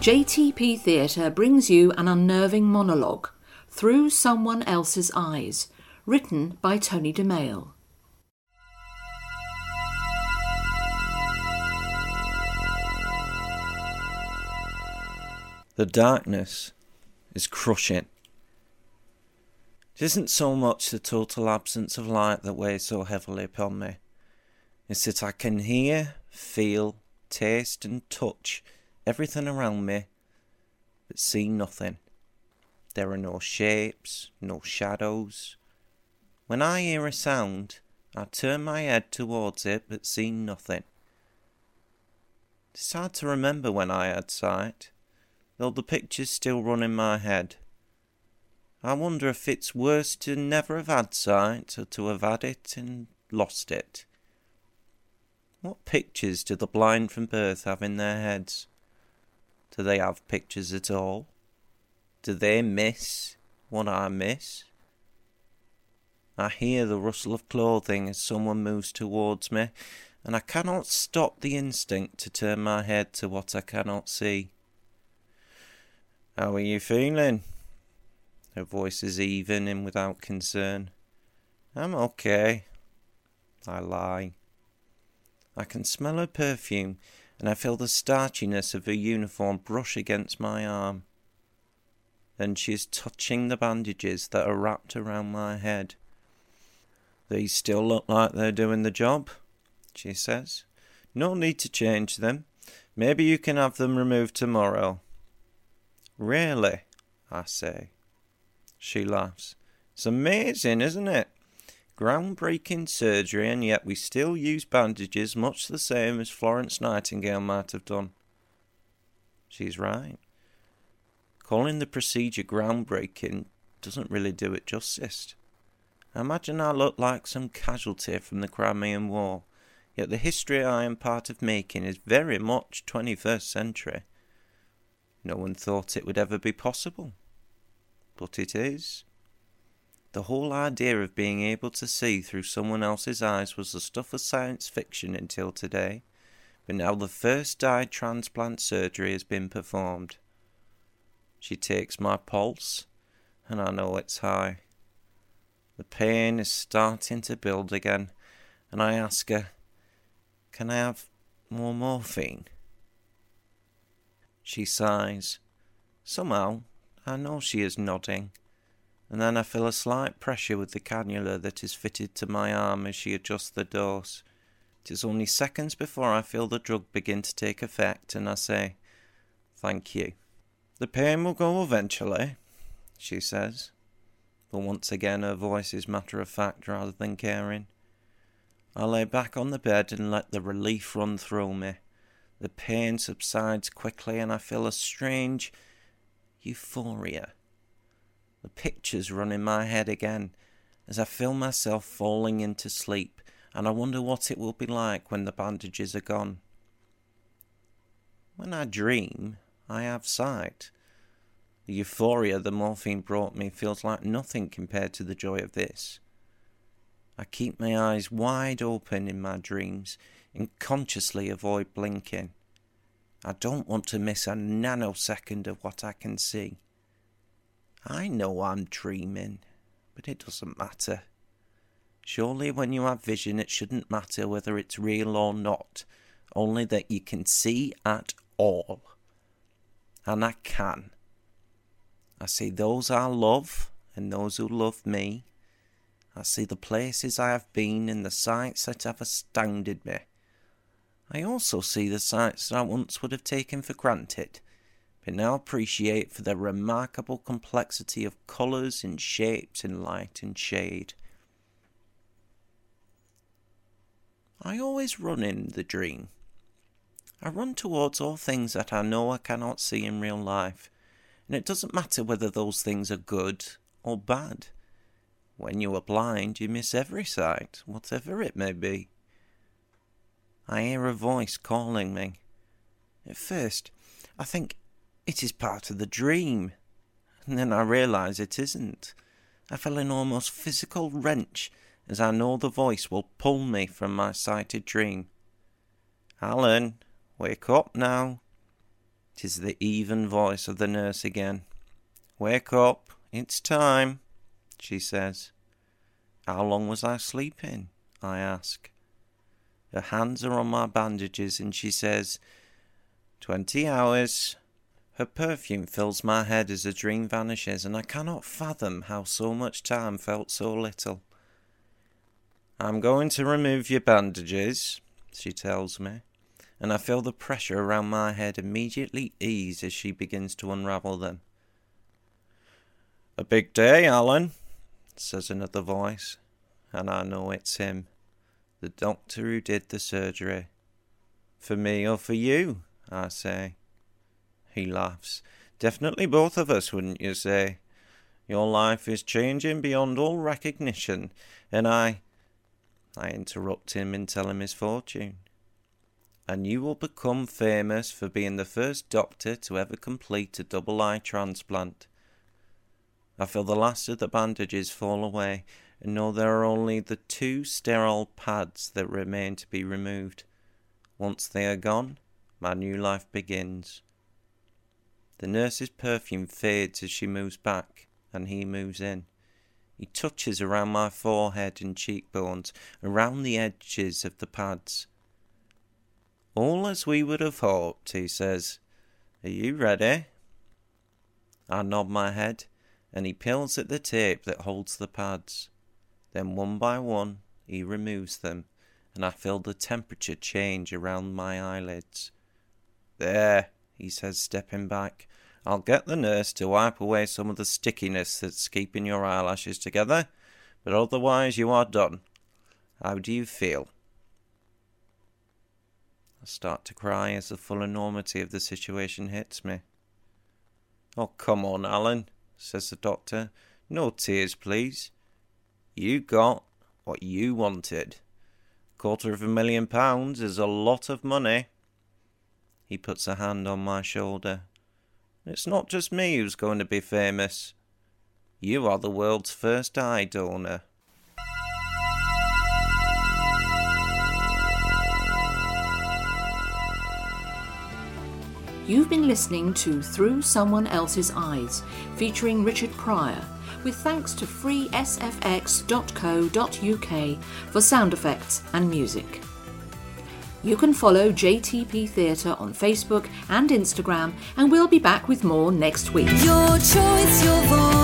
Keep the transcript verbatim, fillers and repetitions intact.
J T P Theatre brings you an unnerving monologue, Through Someone Else's Eyes, written by Tony DeMail. The darkness is crushing. It isn't so much the total absence of light that weighs so heavily upon me. It's that I can hear, feel, taste and touch everything around me, but see nothing. There are no shapes, no shadows. When I hear a sound, I turn my head towards it, but see nothing. It's hard to remember when I had sight, though the pictures still run in my head. I wonder if it's worse to never have had sight, or to have had it and lost it. What pictures do the blind from birth have in their heads? Do they have pictures at all? Do they miss what I miss? I hear the rustle of clothing as someone moves towards me, and I cannot stop the instinct to turn my head to what I cannot see. How are you feeling? Her voice is even and without concern. I'm okay. I lie. I can smell her perfume, and I feel the starchiness of her uniform brush against my arm. Then she is touching the bandages that are wrapped around my head. These still look like they're doing the job, she says. No need to change them. Maybe you can have them removed tomorrow. Really? I say. She laughs. It's amazing, isn't it? Groundbreaking surgery, and yet we still use bandages much the same as Florence Nightingale might have done. She's right. Calling the procedure groundbreaking doesn't really do it justice. I imagine I look like some casualty from the Crimean War, yet the history I am part of making is very much twenty-first century. No one thought it would ever be possible, but it is. The whole idea of being able to see through someone else's eyes was the stuff of science fiction until today, but now the first eye transplant surgery has been performed. She takes my pulse, and I know it's high. The pain is starting to build again, and I ask her, can I have more morphine? She sighs. Somehow, I know she is nodding, and then I feel a slight pressure with the cannula that is fitted to my arm as she adjusts the dose. It is only seconds before I feel the drug begin to take effect, and I say, thank you. The pain will go eventually, she says, but once again her voice is matter-of-fact rather than caring. I lay back on the bed and let the relief run through me. The pain subsides quickly, and I feel a strange euphoria. The pictures run in my head again as I feel myself falling into sleep, and I wonder what it will be like when the bandages are gone. When I dream, I have sight. The euphoria the morphine brought me feels like nothing compared to the joy of this. I keep my eyes wide open in my dreams and consciously avoid blinking. I don't want to miss a nanosecond of what I can see. I know I'm dreaming, but it doesn't matter. Surely when you have vision it shouldn't matter whether it's real or not, only that you can see at all. And I can. I see those I love and those who love me. I see the places I have been and the sights that have astounded me. I also see the sights that I once would have taken for granted, but now appreciate for their remarkable complexity of colours and shapes and light and shade. I always run in the dream. I run towards all things that I know I cannot see in real life, and it doesn't matter whether those things are good or bad. When you are blind, you miss every sight, whatever it may be. I hear a voice calling me. At first, I think it is part of the dream, and then I realise it isn't. I feel an almost physical wrench as I know the voice will pull me from my sighted dream. Alan, wake up now. 'Tis the even voice of the nurse again. "Wake up, it's time," she says. "How long was I sleeping?" I ask. Her hands are on my bandages and she says, "Twenty hours." Her perfume fills my head as a dream vanishes, and I cannot fathom how so much time felt so little. "I'm going to remove your bandages," she tells me, and I feel the pressure around my head immediately ease as she begins to unravel them. "A big day, Alan," says another voice, and I know it's him, the doctor who did the surgery. "For me or for you?" I say. He laughs. "Definitely both of us, wouldn't you say? Your life is changing beyond all recognition, and I... I interrupt him and tell him his fortune. "And you will become famous for being the first doctor to ever complete a double eye transplant." I feel the last of the bandages fall away and know there are only the two sterile pads that remain to be removed. Once they are gone, my new life begins. The nurse's perfume fades as she moves back, and he moves in. He touches around my forehead and cheekbones, around the edges of the pads. "All as we would have hoped," he says. "Are you ready?" I nod my head, and he peels at the tape that holds the pads. Then one by one he removes them, and I feel the temperature change around my eyelids. "There," he says, stepping back. "I'll get the nurse to wipe away some of the stickiness that's keeping your eyelashes together, but otherwise you are done. How do you feel?" I start to cry as the full enormity of the situation hits me. "Oh, come on, Alan," says the doctor. "No tears, please. You got what you wanted. Quarter of a million pounds is a lot of money." He puts a hand on my shoulder. "It's not just me who's going to be famous. You are the world's first eye donor." You've been listening to Through Someone Else's Eyes, featuring Richard Pryor, with thanks to free s f x dot co dot u k for sound effects and music. You can follow J T P Theatre on Facebook and Instagram, and we'll be back with more next week. Your choice, your voice.